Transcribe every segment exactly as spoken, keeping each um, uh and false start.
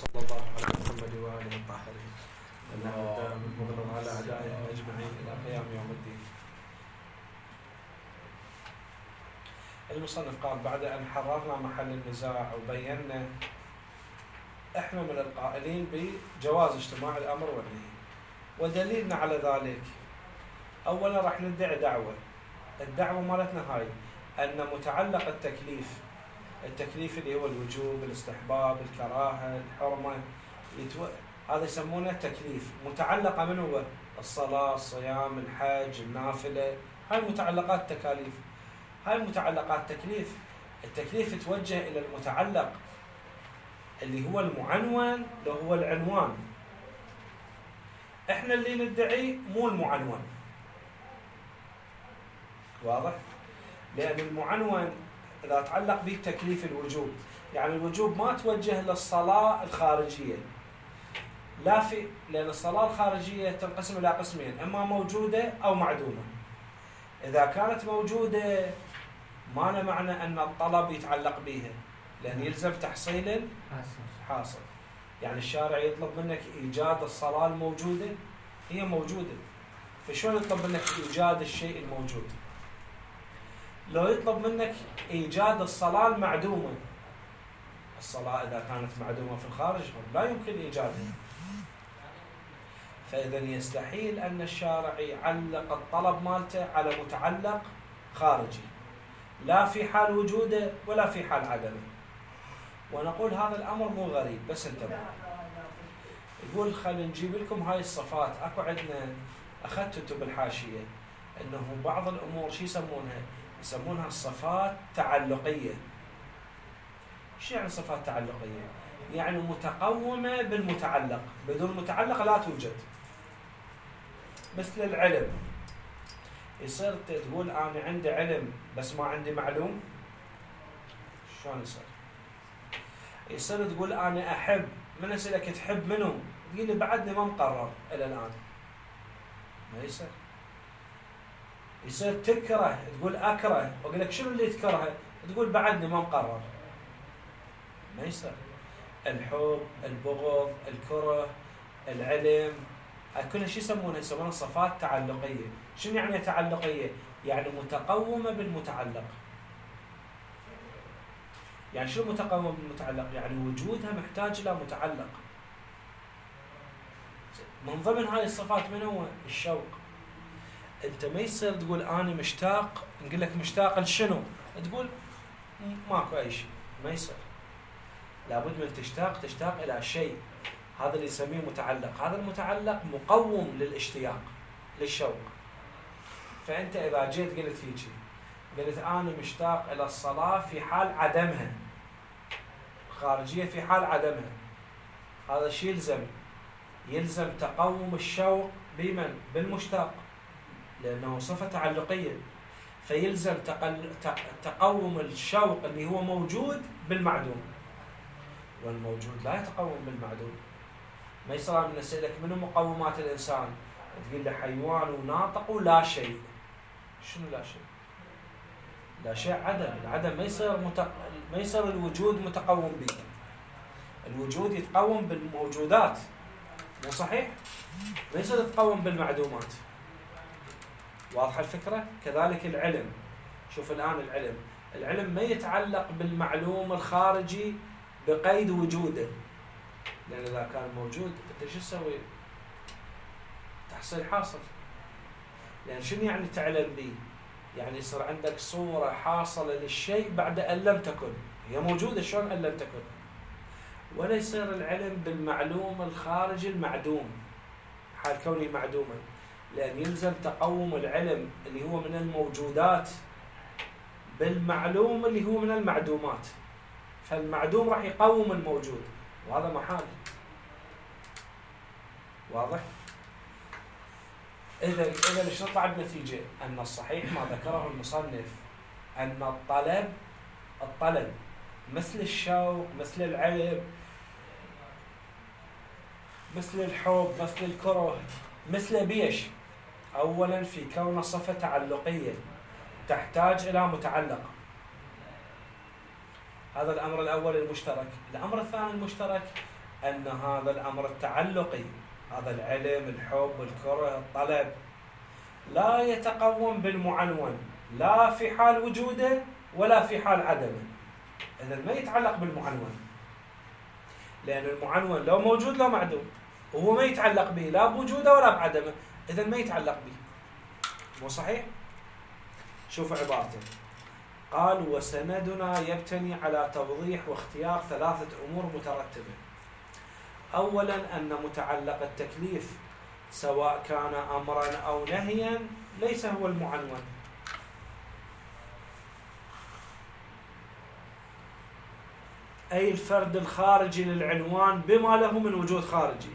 وصلى الله على محمد وآله الطاهرين اللهم المغلظ على أعدائهم أجمعين إلى قيام يوم الدين. المصنف قال: بعد أن حررنا محل النزاع وبينا إحنا من القائلين بجواز اجتماع الأمر والنهي، ودليلنا على ذلك أولا راح ندعي دعوة. الدعوة مالتنا هاي أن متعلق التكليف التكليف اللي هو الوجوب، الاستحباب، الكراهة، الحرمة، يتو... هذا يسمونه تكليف. متعلقة من هو؟ الصلاة، الصيام، الحج، النافلة، هاي متعلقات تكاليف. هاي متعلقات تكليف. التكليف توجه إلى المتعلق اللي هو المعنون اللي هو العنوان. احنا اللي ندعي مو المعنون، واضح؟ لأن المعنون إذا تعلق به تكليف الوجوب، يعني الوجوب ما توجه للصلاة الخارجية، لا في لأن الصلاة الخارجية تنقسم إلى قسمين: إما موجودة أو معدومة. إذا كانت موجودة ما له معنى أن الطلب يتعلق بها، لأن يلزم تحصيل حاصل. يعني الشارع يطلب منك إيجاد الصلاة الموجودة، هي موجودة، فشلون يطلب منك إيجاد الشيء الموجود؟ لو يطلب منك إيجاد الصلاة المعدومة، الصلاة إذا كانت معدومة في الخارج لا يمكن إيجادها. فإذا يستحيل أن الشارع يعلق الطلب مالته على متعلق خارجي، لا في حال وجوده ولا في حال عدمه. ونقول هذا الأمر مو غريب، بس انتبهوا. يقول خلينا نجيب لكم هاي الصفات. أكو عندنا أخذت انتم بالحاشية أنه بعض الأمور شو يسمونها؟ يسمونها الصفات تعلقية. شو يعني صفات تعلقية؟ يعني متقومة بالمتعلق، بدون متعلق لا توجد. مثل العلم، يصير تقول أنا عندي علم بس ما عندي معلوم. شلون يصير؟ يصير تقول أنا أحب، من أسألك تحب منه؟ تقول لي بعدني ما مقرر إلى الآن. ما يصير. يصير تكره، تقول أكره، وأقول لك شنو اللي تكرهه؟ تقول بعدني ما مقرر. ما يصير. الحب، البغض، الكره، العلم، كلها شو يسمونها؟ يسمونها صفات تعلقية. شنو يعني تعلقية؟ يعني متقومة بالمتعلق. يعني شنو متقومة بالمتعلق؟ يعني وجودها محتاج إلى متعلق. من ضمن هاي الصفات من هو؟ الشوق. أنت ما يصير تقول أنا مشتاق، نقول لك مشتاق لشنو؟ تقول ماكو أي شيء. ما يصير. لابد من تشتاق تشتاق إلى شيء، هذا اللي يسميه متعلق. هذا المتعلق مقوم للاشتياق، للشوق. فأنت إذا جيت قلت هيك، قلت أنا مشتاق إلى الصلاة في حال عدمها، خارجية في حال عدمها، هذا شيء يلزم يلزم تقوم الشوق بمن؟ بالمشتاق، لأنه صفة تعلقية. فيلزم تقل... تقوم الشوق اللي هو موجود بالمعدوم، والموجود لا يتقوم بالمعدوم. ما يصير من أسألك من مقومات الإنسان؟ تقول له حيوان وناطق ولا شيء. شنو لا شيء؟ لا شيء عدم. العدم ما يصير مت... ما يصير الوجود متقوم به. الوجود يتقوم بالموجودات، مو صحيح؟ ما يصير يتقوم بالمعدومات. واضحة الفكرة؟ كذلك العلم. شوف الآن العلم العلم ما يتعلق بالمعلوم الخارجي بقيد وجوده، لأن إذا كان موجود أنت شو تسوي؟ تحصيل حاصل. لأن شنو يعني تعلم به؟ يعني يصير عندك صورة حاصلة للشيء بعد أن لم تكن، هي موجودة شلون أن لم تكن. ولا يصير العلم بالمعلوم الخارجي المعدوم حال كونه معدوما، لأن يلزم تقوم العلم اللي هو من الموجودات بالمعلوم اللي هو من المعدومات. فالمعدوم راح يقوم الموجود، وهذا محال. واضح؟ إذا إذا ليش نطلع بنتيجة أن الصحيح ما ذكره المصنف أن الطلب الطلب مثل الشوق، مثل العلم، مثل الحب، مثل الكره، مثل بيش. أولا في كون صفة تعلقية تحتاج إلى متعلق. هذا الأمر الأول المشترك. الأمر الثاني المشترك أن هذا الأمر التعلقي، هذا العلم، الحب، الكره، الطلب، لا يتقوم بالمعنون لا في حال وجوده ولا في حال عدمه. إذا ما يتعلق بالمعنون، لأن المعنون لو موجود لو معدوم، وهو ما يتعلق به لا بوجوده ولا بعدمه، إذا ما يتعلق به. مو صحيح؟ شوفوا عبارته، قال: وسندنا يبتني على توضيح واختيار ثلاثة أمور مترتبة. أولا أن متعلق التكليف سواء كان أمرا أو نهيا ليس هو المعنون، أي الفرد الخارجي للعنوان بما له من وجود خارجي،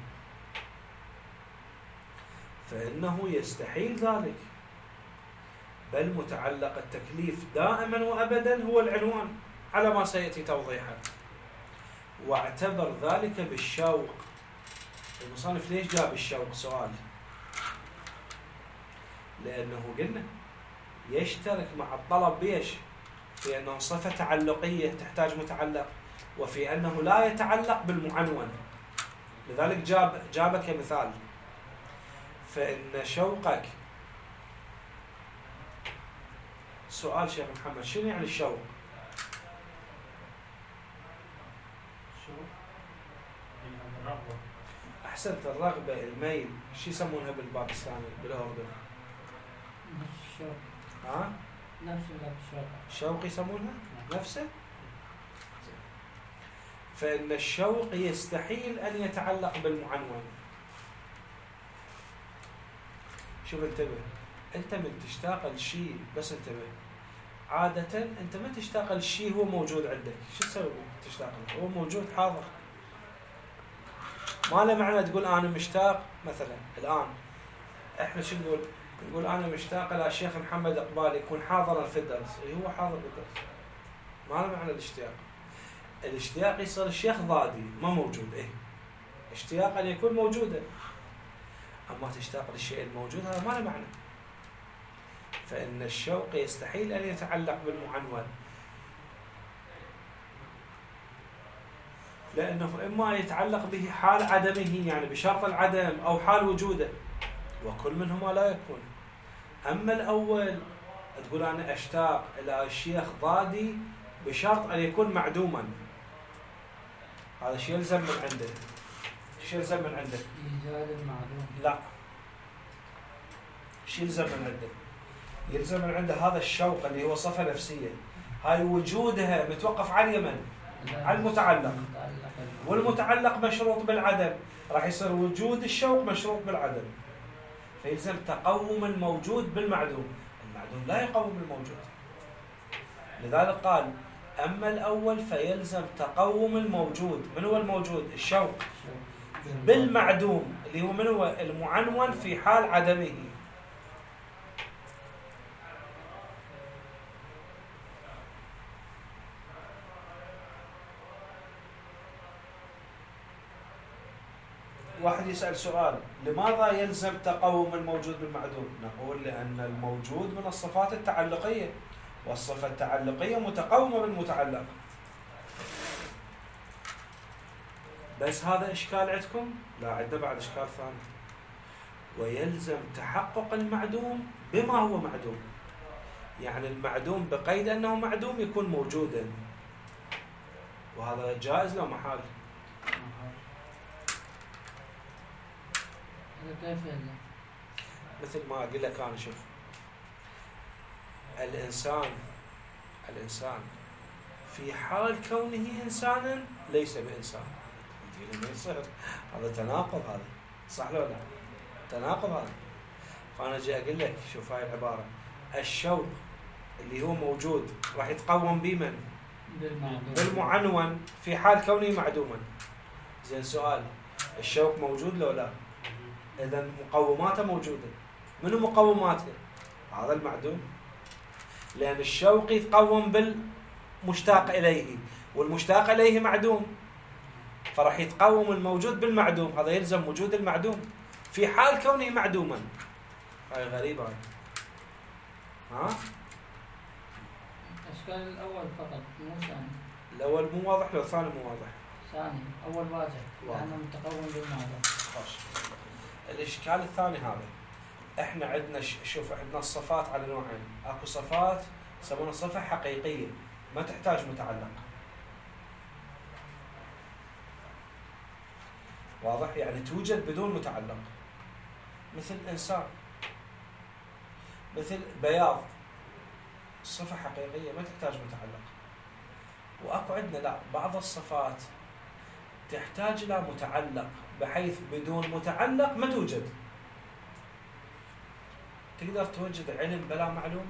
فإنه يستحيل ذلك، بل متعلق التكليف دائما وأبدا هو العنوان على ما سيأتي توضيحه. واعتبر ذلك بالشوق. المصنف ليش جاب الشوق؟ سؤال. لأنه قلنا يشترك مع الطلب بيش في أنه صفة تعلقية تحتاج متعلق، وفي أنه لا يتعلق بالمعنون، لذلك جاب جاب كمثال. فإن شوقك، سؤال شيخ محمد، شنو يعني الشوق؟ الرغبة. أحسنت، الرغبة، الميل، شو يسمونها بالباكستاني بالأردن؟ الشوق. ها؟ نفس الشوق. شوق يسمونها؟ نفسه؟ فإن الشوق يستحيل أن يتعلق بالمعنون. شوف انتبه، أنت من تشتاق لشيء، بس انتبه، عادة أنت ما تشتاق لشيء هو موجود عندك، شو تسوي تشتاق له؟ هو موجود حاضر. ما له معنى تقول أنا مشتاق. مثلا الآن إحنا شو نقول؟ نقول أنا مشتاق إلى الشيخ محمد إقبال يكون حاضرا في الدرس، إيه هو حاضر بالدرس، ما له معنى الاشتياق. الاشتياق يصير الشيخ ضادي ما موجود، إيه اشتياق أن يكون موجودا، أما تشتاق للشيء الموجود هذا ما له معنى. فإن الشوق يستحيل أن يتعلق بالمعنون، لأنه إما يتعلق به حال عدمه يعني بشرط العدم، أو حال وجوده، وكل منهما لا يكون. أما الأول تقول أنا أشتاق إلى الشيخ ضادي بشرط أن يكون معدوما، هذا شيء يلزم من عنده. شيء يلزم من عنده؟ إيجاد المعدوم. لا، شيء يلزم من عنده؟ يلزم من عنده هذا الشوق اللي هو صفة نفسية، هاي وجودها متوقف على اليمن، على المتعلق، والمتعلق مشروط بالعدم، راح يصير وجود الشوق مشروط بالعدم، فيلزم تقوم الموجود بالمعدوم، المعدوم لا يقوم الموجود. لذلك قال: أما الأول فيلزم تقوم الموجود. من هو الموجود؟ الشوق، بالمعدوم اللي هو من هو؟ المعنون في حال عدمه. واحد يسأل سؤال: لماذا يلزم تقوم الموجود بالمعدوم؟ نقول لأن الموجود من الصفات التعلقية، والصفة التعلقية متقومة بالمتعلق. بس هذا إشكال عندكم؟ لا، عندنا بعد إشكال ثاني. ويلزم تحقق المعدوم بما هو معدوم، يعني المعدوم بقيد أنه معدوم يكون موجودا، وهذا جائز لا محال. كيف يعني؟ مثل ما أقول لك أنا، شوف، الإنسان الإنسان في حال كونه إنسانا ليس بإنسان، ما يصير، هذا تناقض، هذا صح ولا لا؟ تناقض هذا. فأنا جاي أقول لك شوف هاي العبارة، الشوق اللي هو موجود راح يتقوم بمن؟ بالمعنون في حال كونه معدوما. زين، سؤال، الشوق موجود لو لا؟ إذا مقوماته موجودة. منو مقوماته؟ هذا المعدوم، لأن الشوق يتقوم بالمشتاق إليه، والمشتاق إليه معدوم، فراح يتقوم الموجود بالمعدوم، هذا يلزم وجود المعدوم في حال كونه معدوما. هاي غريبة هاي. ها؟ الأشكال الأول فقط مو ثاني. الأول مو واضح لو الثاني مو واضح؟ ثاني أول واجب واضح. لأنه متقوم بالماذا. خوش. الإشكال الثاني هذا، إحنا عندنا ش- شوف عندنا الصفات على نوعين، أكو صفات يسمونها صفة حقيقية ما تحتاج متعلق. واضح؟ يعني توجد بدون متعلق، مثل إنسان، مثل بياض، صفة حقيقية ما تحتاج متعلق. وأكو عندنا لا، بعض الصفات تحتاج إلى متعلق بحيث بدون متعلق ما توجد. تقدر توجد علم بلا معلوم؟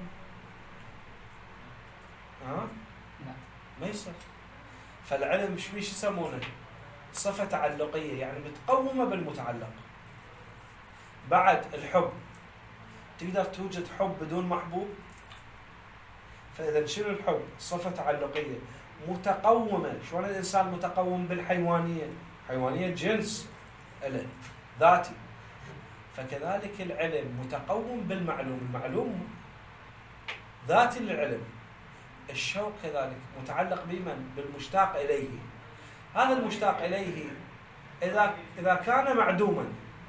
ها؟ لا. ما يصير. فالعلم شو ايش يسمونه؟ صفة تعلقية، يعني متقومة بالمتعلق. بعد الحب، تقدر توجد حب بدون محبوب؟ فإذا شنو الحب؟ صفة تعلقية متقومة. شلون الإنسان متقوم بالحيوانية؟ حيوانية جنس له ذاتي. فكذلك العلم متقوم بالمعلوم، المعلوم ذاتي للعلم. الشوق كذلك متعلق بمن؟ بالمشتاق إليه. هذا المشتاق إليه إذا إذا كان معدوما،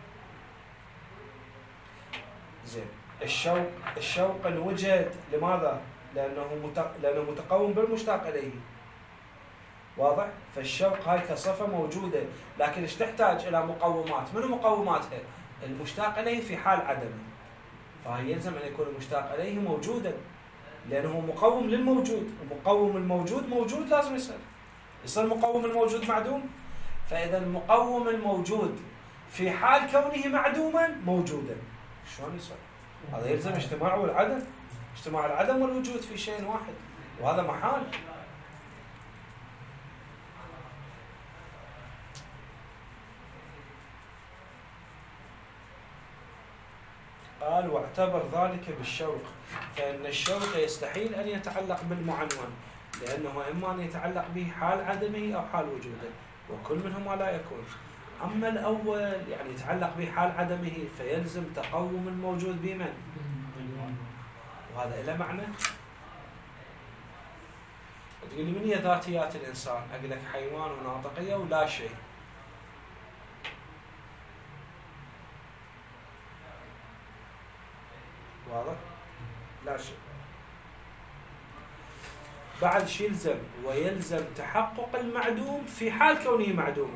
زين، الشوق الشوق الوجد لماذا؟ لأنه مت... لأنه متقوم بالمشتاق إليه. واضح؟ فالشوق هاي كصفة موجودة، لكن ايش تحتاج إلى مقومات؟ منو مقوماتها؟ المشتاق إليه في حال عدمه، فهي يلزم أن يكون المشتاق إليه موجودا، لأنه مقوم للموجود، ومقوم الموجود موجود لازم يصير يصير مقوم الموجود معدوم. فإذا المقوم الموجود في حال كونه معدوما موجودا، شلون يصير؟ هذا يلزم اجتماع والعدم، اجتماع العدم والوجود في شيء واحد، وهذا محال. قال واعتبر ذلك بالشوق، فإن الشوق يستحيل أن يتعلق بالمعنون، لأنه إما أن يتعلق به حال عدمه أو حال وجوده، وكل منهما لا يكون. أما الأول يعني يتعلق به حال عدمه، فيلزم تقوم الموجود بمن؟ وهذا له معنى. تقول لي من هي ذاتيات الإنسان؟ أقول لك حيوان وناطقية ولا شيء. واضح؟ لا شيء. بعد شيء يلزم، ويلزم تحقق المعدوم في حال كونه معدوما.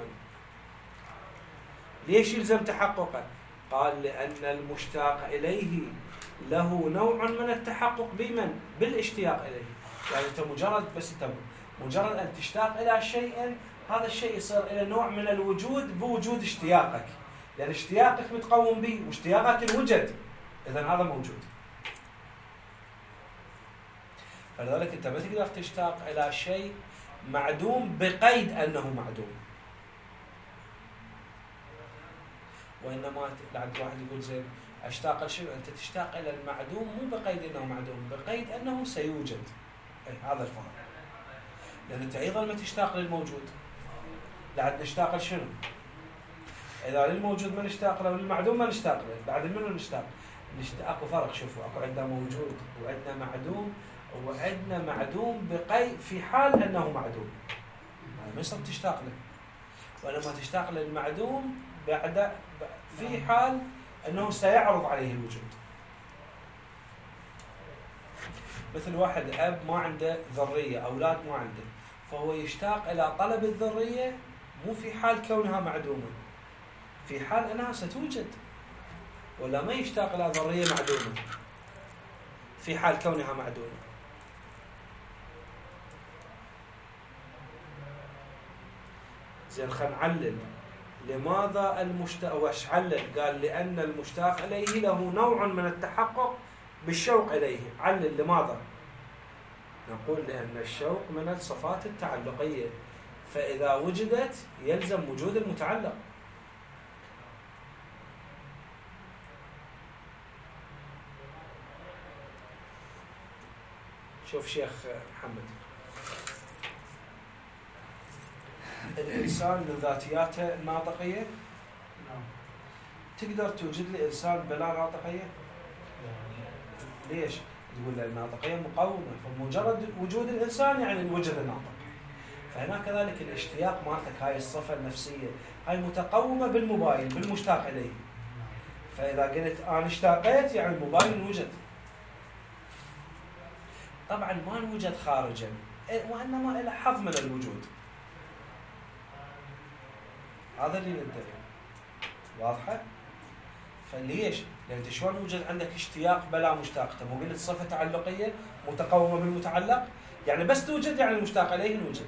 ليش يلزم تحققه؟ قال لأن المشتاق إليه له نوع من التحقق بمن؟ بالاشتياق إليه. يعني أنت مجرد بس أنت مجرد أن تشتاق إلى شيء، هذا الشيء يصير إلى نوع من الوجود بوجود اشتياقك، لأن اشتياقك متقوم به واشتياقك الوجد، إذن هذا موجود. فلذلك أنت ما تقدر تشتاق إلى شيء معدوم بقيد أنه معدوم. وإنما عند واحد يقول زين أشتاق لشيء، أنت تشتاق إلى المعدوم مو بقيد أنه معدوم، بقيد أنه سيوجد. أي هذا الفرق. لأن أنت أيضا ما تشتاق للموجود، لعد نشتاق لشنو؟ إذا للموجود ما نشتاق له، للمعدوم ما نشتاق له، بعد منو نشتاق؟ نشتاق. أكو فرق، شوفوا أكو عندنا موجود وعندنا معدوم، وعندنا معدوم بقيد في حال أنه معدوم، هذا ما يصير تشتاق له. ولما تشتاق للمعدوم بعد في حال أنه سيعرض عليه الوجود. مثل واحد أب ما عنده ذرية، أولاد ما عنده، فهو يشتاق إلى طلب الذرية مو في حال كونها معدومة، في حال أنها ستوجد. ولا ما يشتاق إلى ذرية معدومة في حال كونها معدومة. زين خلينا نعلل لماذا المشتاق. وش علل؟ قال لأن المشتاق إليه له نوع من التحقق بالشوق إليه. علل لماذا؟ نقول لأن الشوق من الصفات التعلقية، فإذا وجدت يلزم وجود المتعلق. شوف شيخ محمد، الإنسان من ذاتياته الناطقية. نعم. تقدر توجد لي إنسان بلا ناطقية؟ ليش؟ تقول الناطقية مقومة، فمجرد وجود الإنسان يعني وجد الناطق. فهنا كذلك الاشتياق مالتك هاي الصفة النفسية هاي متقومة بالمباين بالمشتاق إليه. فإذا قلت أنا اشتاقيت يعني المباين وجد. طبعا ما نوجد خارجا وإنما إلى حظ من الوجود. هذا اللي ندري. واضحة؟ فليش؟ لأن أنت شلون يوجد عندك اشتياق بلا مشتاق؟ أنت مو قلت صفة تعلقية متقومة بالمتعلق؟ يعني بس توجد يعني المشتاق إليه نوجد.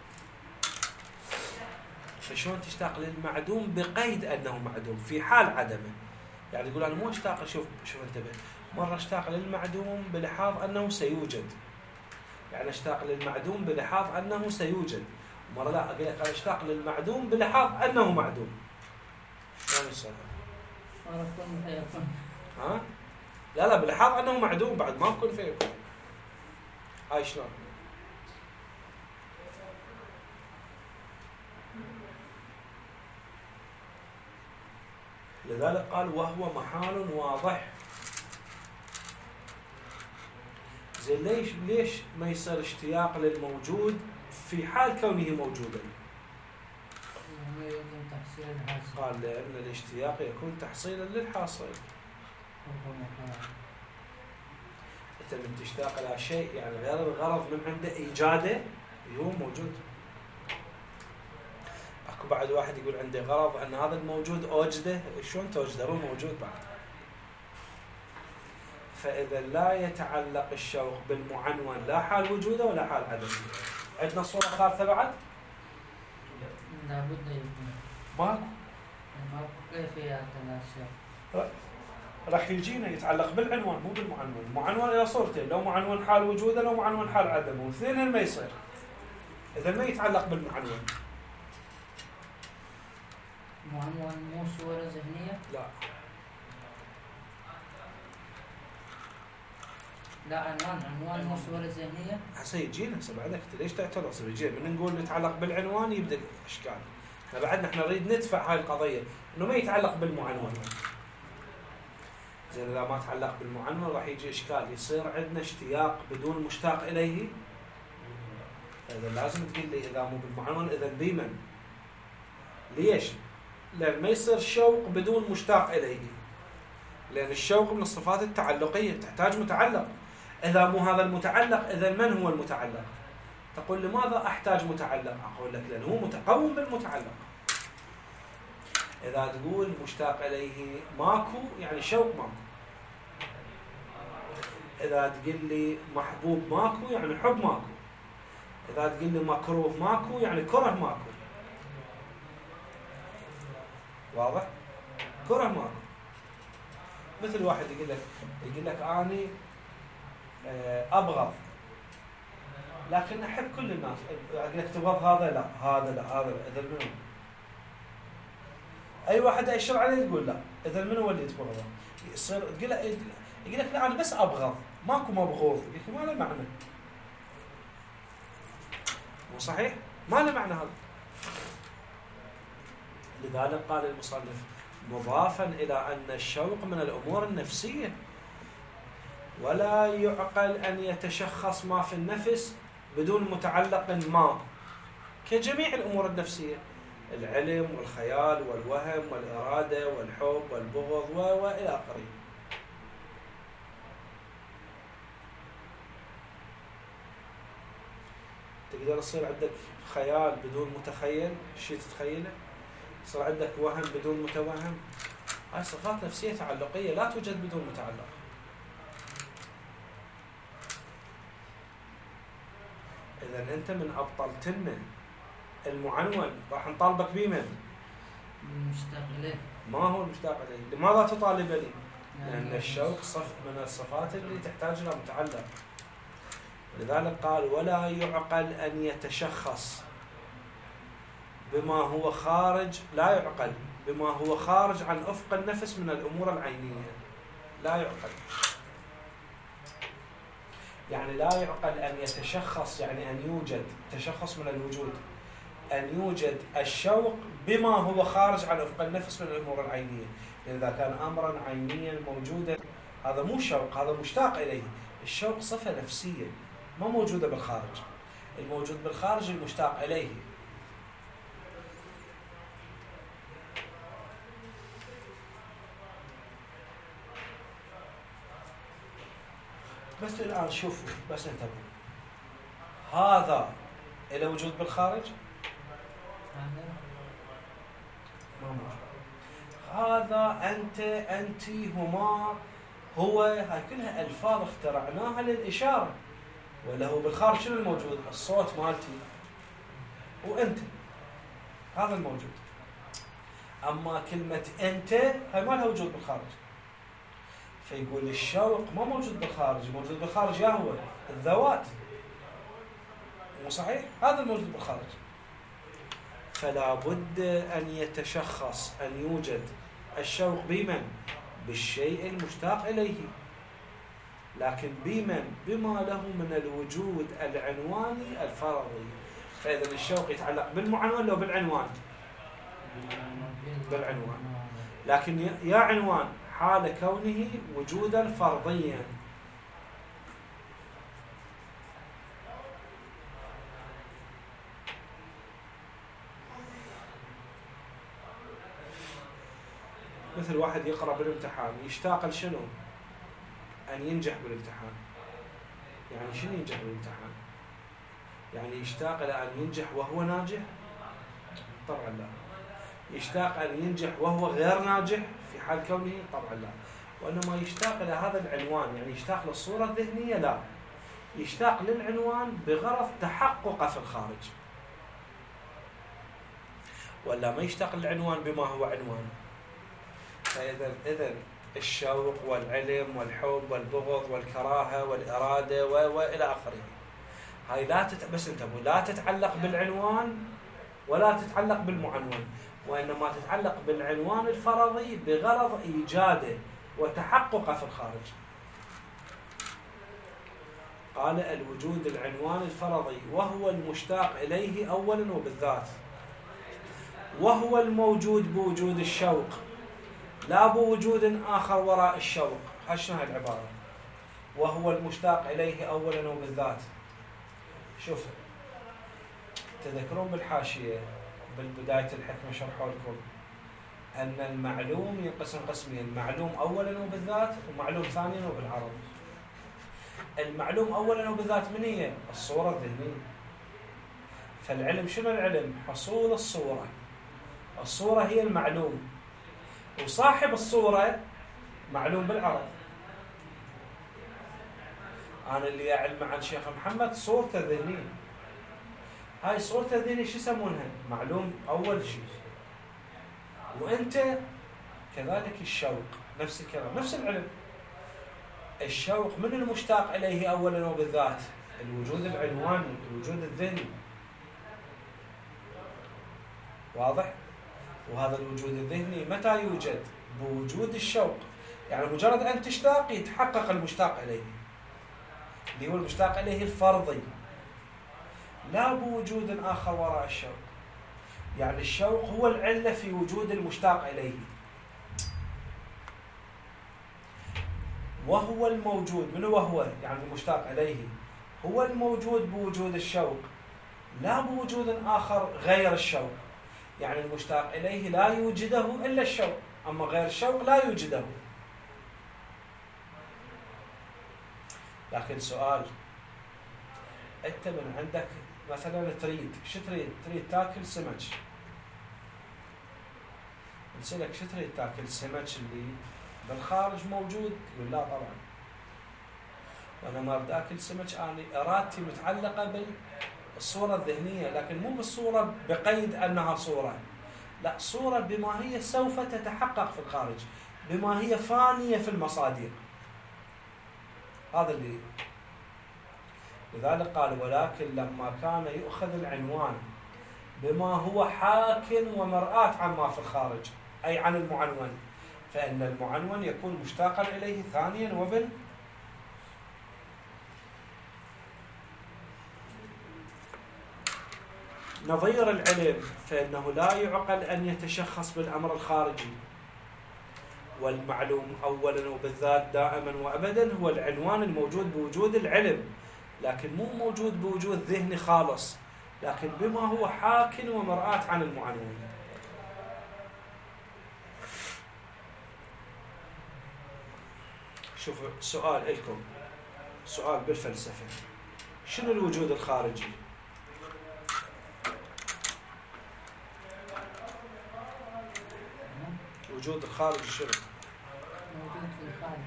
فشلون تشتاق للمعدوم بقيد أنه معدوم في حال عدمه؟ يعني تقول أنا مو اشتاق. شوف شوف انتبه. مرة اشتاق للمعدوم بلحاظ أنه سيوجد. يعني اشتاق للمعدوم بلحاظ أنه سيوجد. مرة لا أقول لك أنا اشتاق للمعدوم بلحاظ أنه معدوم. ما يصير. ها؟ لا لا بلحاظ أنه معدوم بعد ما بكون فيكم. هاي شلون؟ لذلك قال وهو محال واضح. زين ليش ليش ما يصير اشتياق للموجود في حال كونه موجودا؟ قال لأن الاشتياق يكون تحصيلا للحاصل. أنت من تشتاق إلى شيء يعني غير الغرض من عنده إيجاده هو موجود. أكو بعد واحد يقول عندي غرض أن هذا الموجود أوجده. شلون توجده؟ هو موجود بعد. فإذا لا يتعلق الشوق بالمعنون لا حال وجوده ولا حال عدمه. عندنا صورة ثالثة بعد؟ لابد يكون. ماكو. ماكو كيفية الشوق. راح يجينا يتعلق بالعنوان مو بالمعنون. المعنون إلى صورتين، لو معنون حال وجوده لو معنون حال عدمه، واثنين ما يصير. إذا ما يتعلق بالمعنون. معنون مو صورة ذهنية؟ لا. لا عنوان عنوان مو صورة ذهنية؟ هسه يجينا هسه بعدك ليش تعترض؟ هسه يجينا من نقول يتعلق بالعنوان يبدأ إشكال. احنا بعدنا احنا نريد ندفع هاي القضية إنه ما يتعلق بالمعنون. زين إذا ما تعلق بالمعنون راح يجي إشكال، يصير عندنا اشتياق بدون مشتاق إليه. إذا لازم تقول لي إذا مو بالمعنون إذا بمن؟ ليش؟ لأن ما يصير شوق بدون مشتاق إليه. لأن الشوق من الصفات التعلقية تحتاج متعلق. إذا مو هذا المتعلق إذا من هو المتعلق؟ تقول لماذا أحتاج متعلق؟ أقول لك لأنه هو متقوم بالمتعلق. إذا تقول مشتاق إليه ماكو يعني شوق ماكو. إذا تقول لي محبوب ماكو يعني حب ماكو. إذا تقول لي مكروه ماكو يعني كره ماكو. واضح؟ كره ماكو. مثل واحد يقول لك يقول لك أني أبغض لكن أحب كل الناس. أقول لك تبغض هذا لا هذا لا هذا لا. إذا منو؟ أي واحد يشرع عليه تقول لا. إذا منو هو اللي تبغضه؟ يصير تقول له يقول لك لا أنا بس أبغض ماكو مبغوض. يقول ما له معنى. مو صحيح؟ ما له معنى هذا. لذلك قال المصنف مضافا إلى أن الشوق من الأمور النفسية ولا يعقل أن يتشخص ما في النفس بدون متعلق ما كجميع الأمور النفسية، العلم والخيال والوهم والإرادة والحب والبغض وإلى آخره. تقدر يصير عندك خيال بدون متخيل شيء تتخيله، يصير عندك وهم بدون متوهم. هاي صفات نفسية تعلقية لا توجد بدون متعلق. إذا أنت من أبطلت لنا المعنون راح نطالبك بمن؟ المشتاق إليه. ما هو المشتاق إليه؟ لماذا تطالبني؟ لأن الشوق صف من الصفات اللي تحتاج إلى متعلق. لذلك قال ولا يعقل أن يتشخص بما هو خارج، لا يعقل بما هو خارج عن أفق النفس من الأمور العينية. لا يعقل يعني لا يعقل أن يتشخص يعني أن يوجد تشخص من الوجود، أن يوجد الشوق بما هو خارج عن أفق النفس من الأمور العينية. إذا كان أمرا عينيا موجودا هذا مو شوق، هذا مشتاق إليه. الشوق صفة نفسية ما موجودة بالخارج. الموجود بالخارج المشتاق إليه. بس الآن شوف، بس انتبهوا، هذا إلى وجود بالخارج؟ ما موجود. هذا، أنت، أنت، هما، هو، هاي كلها ألفاظ اخترعناها للإشارة، ولا هو بالخارج شنو الموجود؟ الصوت مالتي وأنت، هذا الموجود. أما كلمة أنت هاي ما لها وجود بالخارج، فيقول الشوق ما موجود بالخارج، موجود بالخارج يا هو الذوات، مو صحيح؟ هذا الموجود بالخارج. فلا بد أن يتشخص، أن يوجد الشوق بمن؟ بالشيء المشتاق إليه، لكن بمن؟ بما له من الوجود العنواني الفرضي. فإذا الشوق يتعلق بالمعنون لو بالعنوان؟ بالعنوان. لكن يا عنوان حال كونه وجودا فرضيا. مثل واحد يقرأ بالامتحان يشتاق لشنو؟ أن ينجح بالامتحان. يعني شنو ينجح بالامتحان؟ يعني يشتاق إلى أن ينجح وهو ناجح؟ طبعا لا. يشتاق أن ينجح وهو غير ناجح في حال كونه؟ طبعا لا. وإنما يشتاق إلى هذا العنوان، يعني يشتاق للصورة الذهنية؟ لا، يشتاق للعنوان بغرض تحققه في الخارج. ولا ما يشتاق للعنوان بما هو عنوان. فإذا إذن الشوق والعلم والحب والبغض والكراهة والإرادة وإلى آخره، هاي لا تت... بس انتبهوا، لا تتعلق بالعنوان ولا تتعلق بالمعنون، وإنما تتعلق بالعنوان الفرضي بغرض إيجاده وتحققه في الخارج. قال الوجود العنوان الفرضي وهو المشتاق إليه أولا وبالذات، وهو الموجود بوجود الشوق لا بوجود آخر وراء الشوق. هشنا العبارة، وهو المشتاق إليه أولا وبالذات. شوف، تذكرون بالحاشية بالبداية الحكمة شرحوا لكم أن المعلوم ينقسم قسمين، معلوم أولا وبالذات ومعلوم ثانيا وبالعرض. المعلوم أولا وبالذات من هي؟ الصورة الذهنية. فالعلم شنو العلم؟ حصول الصورة. الصورة هي المعلوم، وصاحب الصورة معلوم بالعرض. أنا اللي أعلم عن شيخ محمد صورته الذهنية، هاي صورته الذهنية شو يسمونها؟ معلوم أول شيء. وأنت كذلك الشوق، نفس الكلام، نفس العلم. الشوق من المشتاق إليه أولا وبالذات؟ الوجود العنواني، الوجود الذهني. واضح؟ وهذا الوجود الذهني متى يوجد؟ بوجود الشوق. يعني مجرد أن تشتاق يتحقق المشتاق إليه، اللي هو المشتاق إليه الفرضي، لا بوجود آخر وراء الشوق. يعني الشوق هو العلة في وجود المشتاق إليه، وهو الموجود. من وهو؟ يعني المشتاق إليه هو الموجود بوجود الشوق لا بوجود آخر غير الشوق. يعني المشتاق إليه لا يوجده إلا الشوق، أما غير الشوق لا يوجده. لكن سؤال، أنت من عندك مثلا تريد، شو تريد؟ تريد تاكل سمك، نسألك شو تريد تاكل؟ سمك اللي بالخارج موجود؟ يقول لا طبعا، وأنا ما بدي أكل سمك، أنا إرادتي متعلقة بالصورة الذهنية، لكن مو بالصورة بقيد أنها صورة، لا، صورة بما هي سوف تتحقق في الخارج، بما هي فانية في المصادر. هذا اللي لذلك قال ولكن لما كان يؤخذ العنوان بما هو حاك ومرآة عما في الخارج، أي عن المعنون، فإن المعنون يكون مشتاقا إليه ثانيا وبال نظير العلم، فإنه لا يعقل أن يتشخص بالأمر الخارجي. والمعلوم أولا وبالذات دائما وأبدا هو العنوان الموجود بوجود العلم، لكن مو موجود بوجود ذهني خالص، لكن بما هو حاكٍ ومرآة عن المعنون. شوفوا سؤال لكم، سؤال بالفلسفة، شنو الوجود الخارجي؟ الوجود الخارجي شنو؟ موجود في الخارج.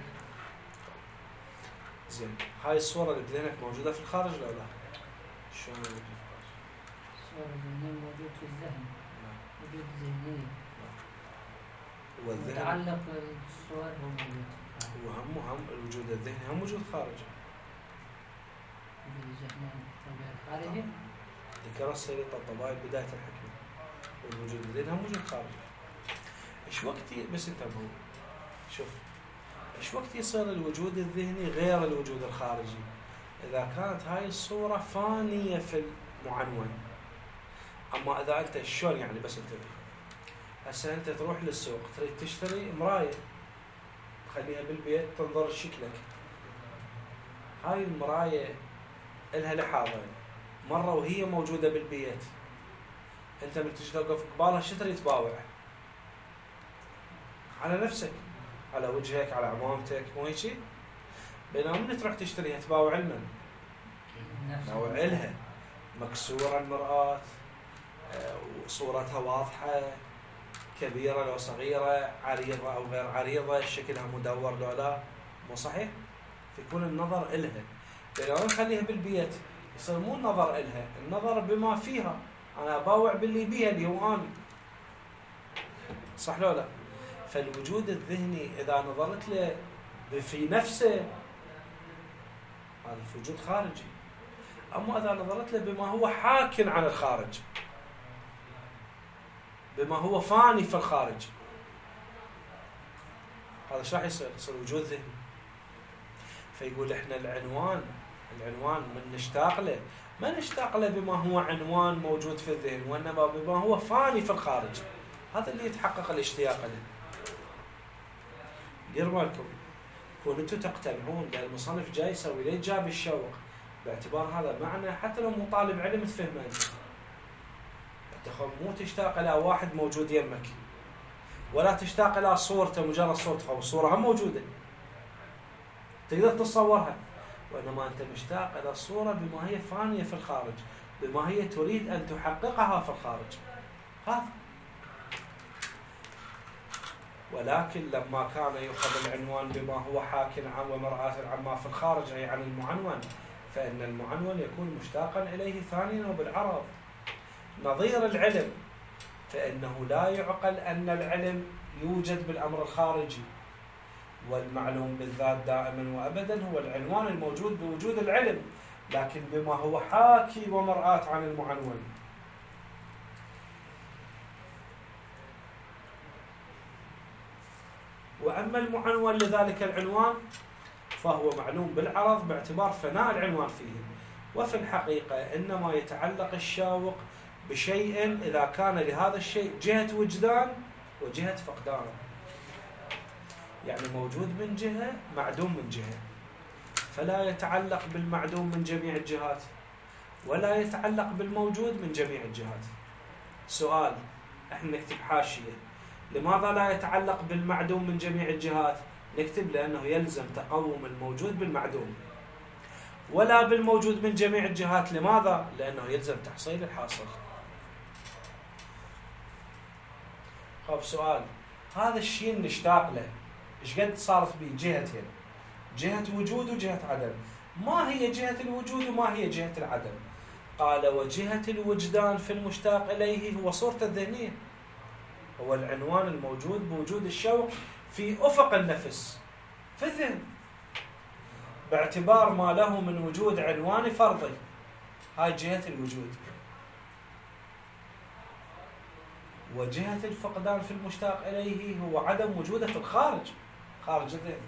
زين، هاي الصورة اللي بذهنك موجودة في الخارج ولا لا؟ شلون موجودة في الخارج؟ الصورة الذهنية موجود في الذهن. نعم. وجود ذهني. والذهن متعلق بالصور هو موجود في الخارج. وهم هم الوجود الذهني هم موجود خارجي. وجود الذهني غير خارجي. ذكر السيد الطبطبائي بداية الحكمة، والوجود الذهني هم موجود خارجي. ايش وقت ي- بس انتبهوا، شوف ايش وقت يصير الوجود الذهني غير الوجود الخارجي؟ اذا كانت هاي الصورة فانية في المعنون. اما اذا انت شلون يعني، بس انتبه، هسه انت تروح للسوق تريد تشتري مراية تخليها بالبيت تنظر لشكلك، هاي المراية الها لحاظين، مرة وهي موجودة بالبيت انت من تجي توقف قبالها شو تريد تباوع؟ على نفسك، على وجهك، على عمامتك، مو هيك؟ بينما من تروح تشتريها تباوع لمن؟ تباوع إلها، مكسورة المرآة، آه، وصورتها واضحة، كبيرة لو صغيرة، عريضة أو غير عريضة، شكلها مدور لو لا، مو صحيح؟ فيكون النظر إلها. بينما نخليها بالبيت يصير مو النظر إلها، النظر بما فيها، أنا أباوع باللي بيها اللي هو أنا، صح لو لا؟ فالوجود الذهني إذا نظرت له في نفسه هذا في وجود خارجي. أما إذا نظرت له بما هو حاكٍ عن الخارج، بما هو فاني في الخارج، هذا شو راح يصير؟ يصير وجود ذهني. فيقول إحنا العنوان العنوان من نشتاق له ما نشتاق له بما هو عنوان موجود في الذهن، وإنما بما هو فاني في الخارج، هذا اللي يتحقق الاشتياق له. دير بالكم، كون انتم تقتنعون بان المصنف جاي يسوي ليه جاب الشوق، باعتبار هذا معنى حتى لو مو طالب علم تفهمه انت. انت مو تشتاق الى واحد موجود يمك، ولا تشتاق الى صورته مجرد صورته، الصوره هم موجوده تقدر تتصورها، وانما انت مشتاق الى الصوره بما هي فانيه في الخارج، بما هي تريد ان تحققها في الخارج. هذا ولكن لما كان يؤخذ العنوان بما هو حاكٍ عن ومرآة عما في الخارج أي عن المعنون، فإن المعنون يكون مشتاقا إليه ثانيا وبالعرض. نظير العلم، فإنه لا يعقل أن العلم يوجد بالأمر الخارجي، والمعلوم بالذات دائما وأبدا هو العنوان الموجود بوجود العلم، لكن بما هو حاكي ومرآة عن المعنون. وأما المعنون لذلك العنوان فهو معلوم بالعرض باعتبار فناء العنوان فيه، وفي الحقيقة إنما يتعلق الشاوق بشيء إذا كان لهذا الشيء جهة وجدان وجهة فقدان، يعني موجود من جهة معدوم من جهة، فلا يتعلق بالمعدوم من جميع الجهات ولا يتعلق بالموجود من جميع الجهات. سؤال، احنا نكتب حاشية، لماذا لا يتعلق بالمعدوم من جميع الجهات؟ نكتب لأنه يلزم تقوم الموجود بالمعدوم، ولا بالموجود من جميع الجهات. لماذا؟ لأنه يلزم تحصيل الحاصل. خب سؤال، هذا الشيء نشتاق له ايش قد صارت به جهتين، جهة وجود وجهة عدم. ما هي جهة الوجود وما هي جهة العدم؟ قال وجهة الوجدان في المشتاق إليه هو صورته الذهنية، هو العنوان الموجود بوجود الشوق في أفق النفس في الذهن، باعتبار ما له من وجود عنوان فرضي، هاي جهة الوجود. وجهة الفقدان في المشتاق إليه هو عدم وجوده في الخارج، خارج الذهن.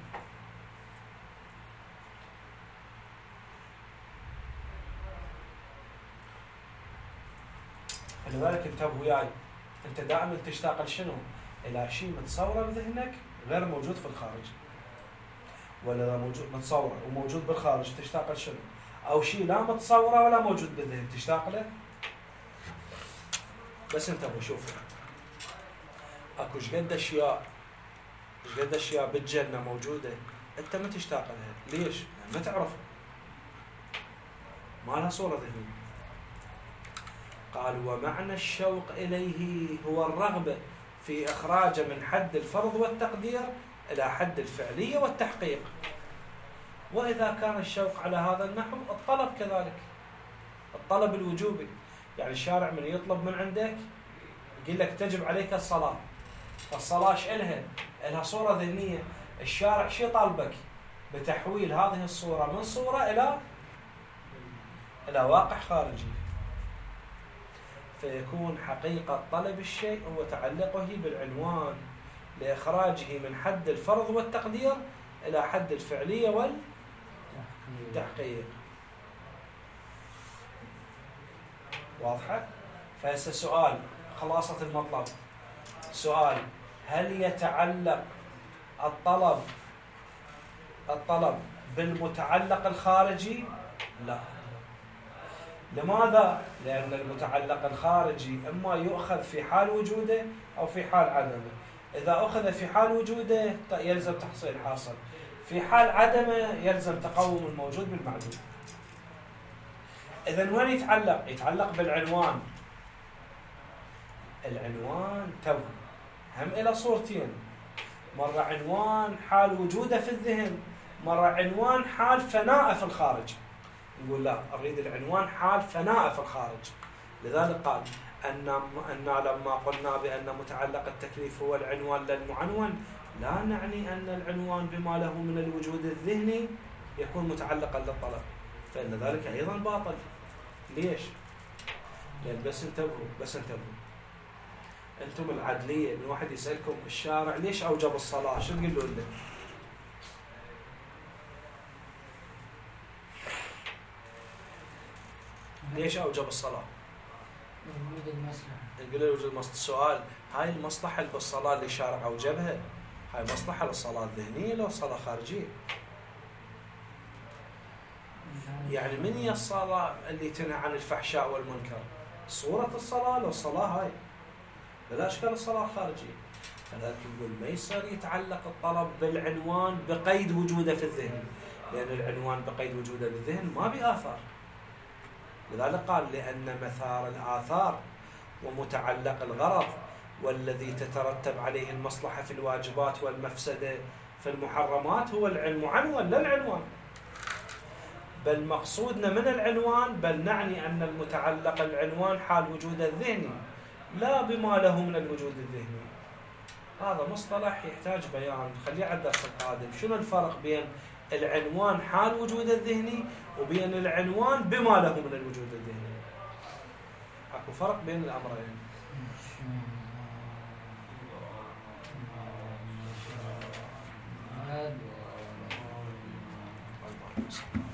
فلذلك انتبه وياي، انت دائما تشتاق لشنو؟ الى شيء متصوره بذهنك غير موجود في الخارج، ولا موجود متصور وموجود بالخارج تشتاق لشنو؟ أو شيء لا متصوره ولا موجود بالذهن تشتاق له؟ بس انتبهوا شوفوا، اكو شقد اشياء شقد اشياء بالجنة موجودة انت ما تشتاق لها، ليش؟ ما تعرفها، ما لها صورة ذهنية. قال ومعنى الشوق إليه هو الرغبة في إخراجه من حد الفرض والتقدير إلى حد الفعلية والتحقيق. وإذا كان الشوق على هذا النحو الطلب كذلك، الطلب الوجوبي، يعني الشارع من يطلب من عندك يقول لك تجب عليك الصلاة، فالصلاة ايش إلها؟ إلها صورة ذهنية، الشارع شي طالبك؟ بتحويل هذه الصورة من صورة إلى إلى واقع خارجي، فيكون حقيقة طلب الشيء هو تعلقه بالعنوان لإخراجه من حد الفرض والتقدير إلى حد الفعلية والتحقيق. واضحة؟ فهسه سؤال خلاصة المطلب، سؤال هل يتعلق الطلب الطلب بالمتعلق الخارجي؟ لا. لماذا؟ لأن المتعلق الخارجي إما يؤخذ في حال وجوده أو في حال عدمه. إذا أخذ في حال وجوده يلزم تحصيل حاصل، في حال عدمه يلزم تقوم الموجود بالمعدوم. إذن وين يتعلق؟ يتعلق بالعنوان. العنوان تو هم إلى صورتين، مرة عنوان حال وجوده في الذهن، مرة عنوان حال فناء في الخارج. نقول لا، أريد العنوان حال فناء في الخارج. لذلك قال أن أن لما قلنا بأن متعلق التكليف هو العنوان للمعنون، لا نعني أن العنوان بما له من الوجود الذهني يكون متعلقا للطلب، فإن ذلك أيضا باطل. ليش؟ لأن بس انتبهوا بس انتبهوا أنتم العدلية، من واحد يسألكم الشارع ليش أوجب الصلاة، شو تقولون له؟ ليش أوجب الصلاة؟ وجود المصلحة. نقول له وجود المصلحة. السؤال هاي المصلحة اللي بالصلاة اللي الشارع أوجبها هاي مصلحة للصلاة الذهنية لو صلاة خارجية؟ يعني من هي الصلاة اللي تنهى عن الفحشاء والمنكر؟ صورة الصلاة لو الصلاة هاي بلا أشكال الصلاة الخارجية. فذلك نقول ما يصير يتعلق الطلب بالعنوان بقيد وجوده في الذهن، لأن العنوان بقيد وجوده بالذهن ما بآثار. لذلك قال لأن مثار الآثار ومتعلق الغرض والذي تترتب عليه المصلحة في الواجبات والمفسدة في المحرمات هو المعنون لا العنوان. بل مقصودنا من العنوان، بل نعني أن المتعلق العنوان حال وجود الذهني لا بما له من الوجود الذهني. هذا مصطلح يحتاج بيان، خليه على الدرس القادم. شنو الفرق بين العنوان حال وجود الذهني وبين العنوان بما له من الوجود الذهني؟ اكو فرق بين الامرين. هذا